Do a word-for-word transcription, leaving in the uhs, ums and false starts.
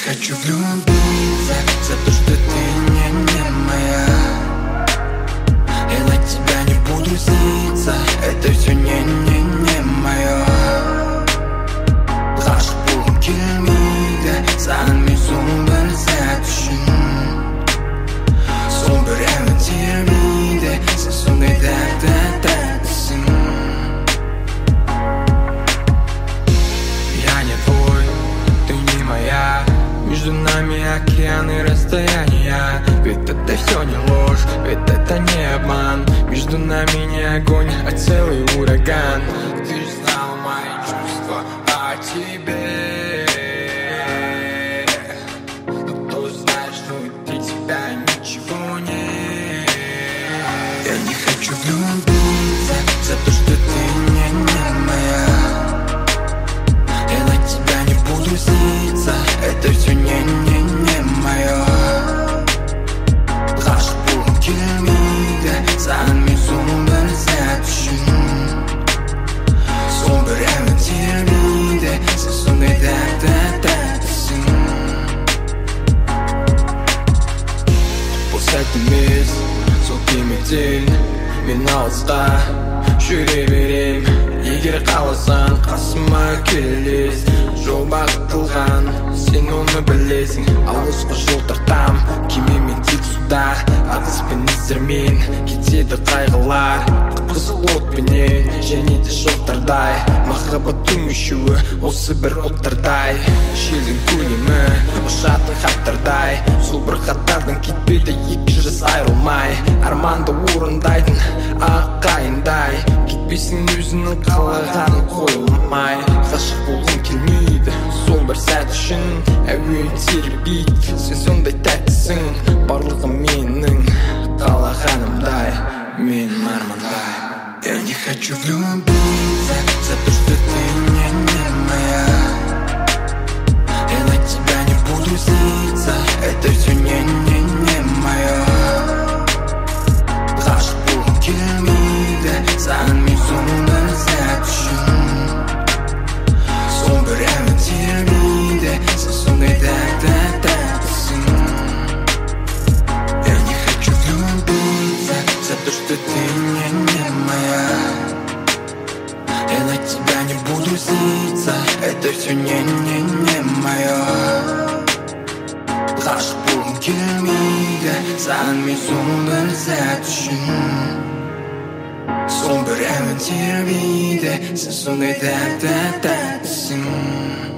хочу влюбиться за то, что ты не, не моя. Я на тебя не буду злиться, это все не, не, не мое. Ғашық болғым келмейді, саған мен соңғы бір сәт үшін. Соң бір әуен тербейді, сен сондай тәтті тәттісің. Я не твой, ты не моя. Между нами океан и расстояние. Ведь это все не ложь, ведь это не обман. Между нами не огонь, а целый ураган. Ты же знал мои чувства о тебе, но кто знает, что для тебя ничего нет. Я не хочу влюбиться за то, что ты не, не моя. Я на тебя не буду злиться, это все не, не, не мое. Ғашық болғым келмейді, саған мен соңғы бір сәт үшін. Соң бір әуен тербейді, сен сондай тәтті тәттісің. Бұл сәт емес, сол кемеден мен алысқа жүре берем. Егер қаласаң қасыма келес, жол бағытталған, сен оны білесің. Алысқа жол тартам, кемемен тек суда, ағыспен іздермен кетеді қайғылар. Қызыл отпенен және де шоқтардай, махаббаттың үшеуі осы бір оттардай. Желдің көлемі ұшатын хаттардай, сол бір хаттардан кетпейді екі жас айрылмай. Арманды орындайтын ағайындай, кетпесің өзінің қалағанын қойылмай. Ғашық болғым келмейді сол бір сәт үшін, әуен тербейді, сен сондай тәттісің. Барлығы менің қалағанымдай, менің армандай. Я не хочу влюбиться за то, что ты не, не моя. Я на тебя не буду злиться, это все не, не, не мое. Ғашық болғым келмейді, саған мен соңғы бір сәт үшін. Соң бір әуен тербейді, сен сондай тәтті тәттісің. Я не хочу влюбиться за то, что ты не, не моя. Я на тебя не буду злиться, это все не, не, не мое. Ғашық болғым келмейді, саған мен соңғы бір сәт үшін. Соң бір әуен тербейді, сен сондай тәтті тәттісің.